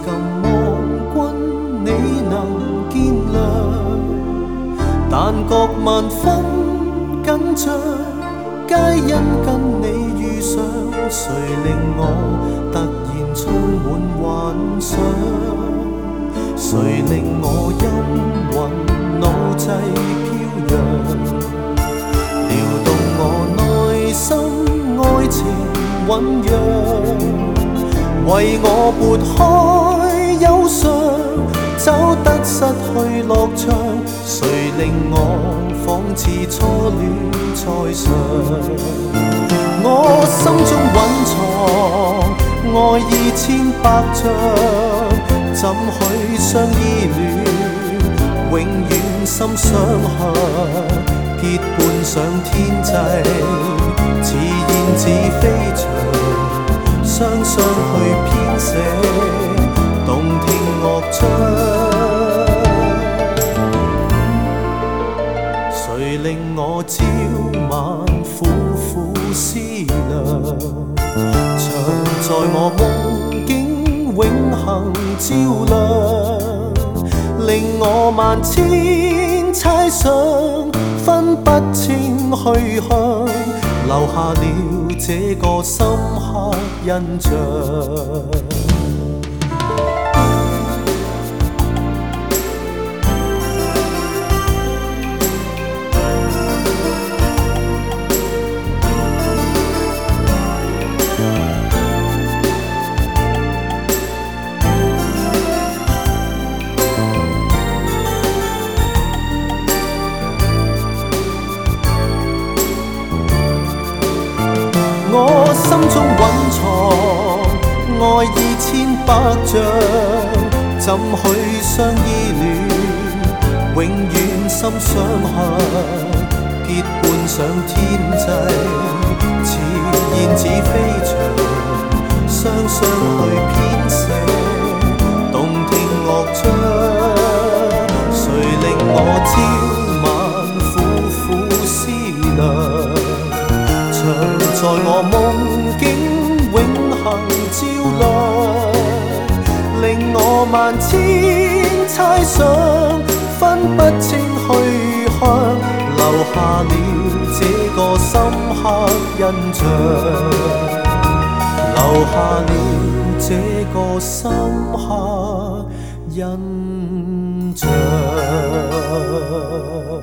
近望君，你能見諒，但覺萬分緊張，皆因跟你遇上。誰令我突然充滿幻想？誰令我陰魂腦際飄揚？撩動我內心愛情醖釀，為我撥開憂傷，走得失去樂章。誰令我仿似初戀再嘗？我心中蘊藏愛意千百丈，怎許相依戀，永遠心相向，結伴上天際，似燕子飛翔，雙雙去編寫動聽樂章。誰令我朝晚苦苦思量，常在我夢境永恆照亮，令我萬千猜想分不清去向，留下了這個深刻印象。我心中蘊藏愛意千百丈，怎許相依戀，永遠心相向，結伴上天際，似燕子飛翔，雙雙去編寫動聽樂章。誰令我朝晚苦苦思量，在我夢境永恆照亮，令我萬千猜想分不清去向，留下了這個深刻印象，留下了這個深刻印象。